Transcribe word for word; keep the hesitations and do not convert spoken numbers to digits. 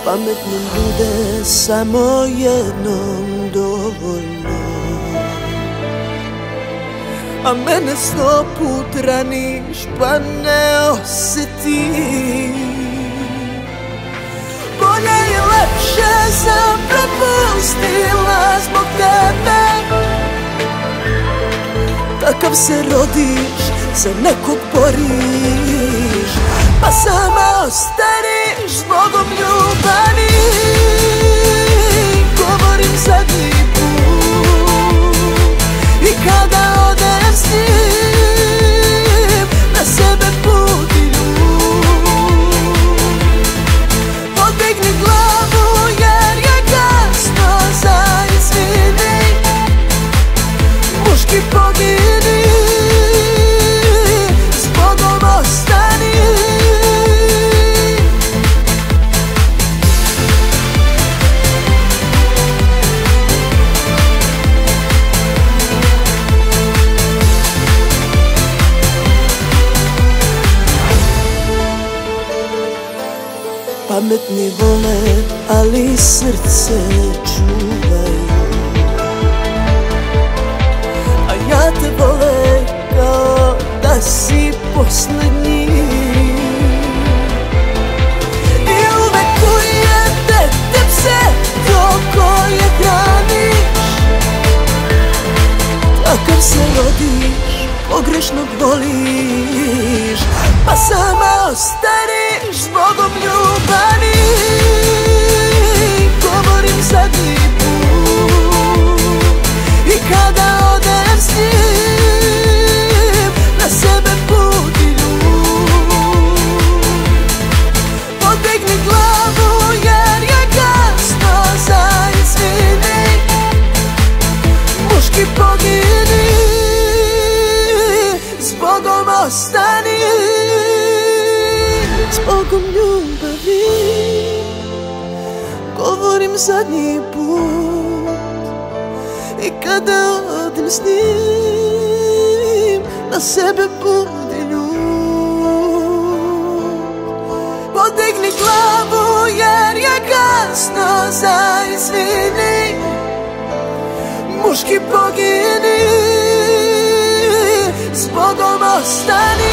Pametnim bude samo jednom dovoljno, a mene sto put raniš pa ne osjetiš. Bolje i lepše sam propustila zbog tebe. Takav se rodiš, za nekog boriš, pa sama ostariš zbogom ljubavi. Govorim zadnji put i kada odem s njim, na sebe put i ljud. Podigni glavu jer je kasno za izvini, muški pogini, zbogom ostani. Pametni vole, ali srce čuvaju, a ja te vole kao da si poslednji. I uvek ujede te pse to koje hraniš. Takav se rodiš, pogrešnog voliš, pa sama ostariš zbogom ljubavi. Govorim zadnji put i kada odem s njim, na sebe put i ljud. Podigni glavu jer je kasno za izvini, muški pogini, zbogom ostani. Zbogom ljubavi, govorim zadnji put i kada odem s njim, na sebe budi ljud. Podigni glavu jer je kasno za izvini, muški pogini, zbogom ostani.